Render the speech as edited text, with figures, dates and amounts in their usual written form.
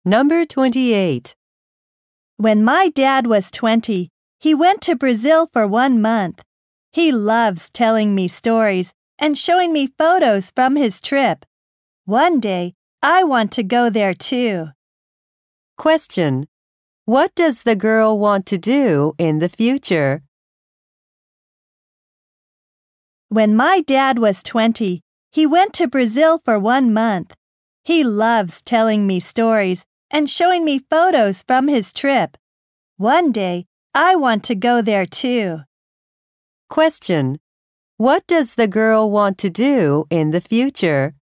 Number 28. When my dad was 20, he went to Brazil for 1 month. He loves telling me stories and showing me photos from his trip. One day, I want to go there too. Question. What does the girl want to do in the future? When my dad was 20, he went to Brazil for 1 month. He loves telling me stories and showing me photos from his trip. One day, I want to go there too. Question. What does the girl want to do in the future?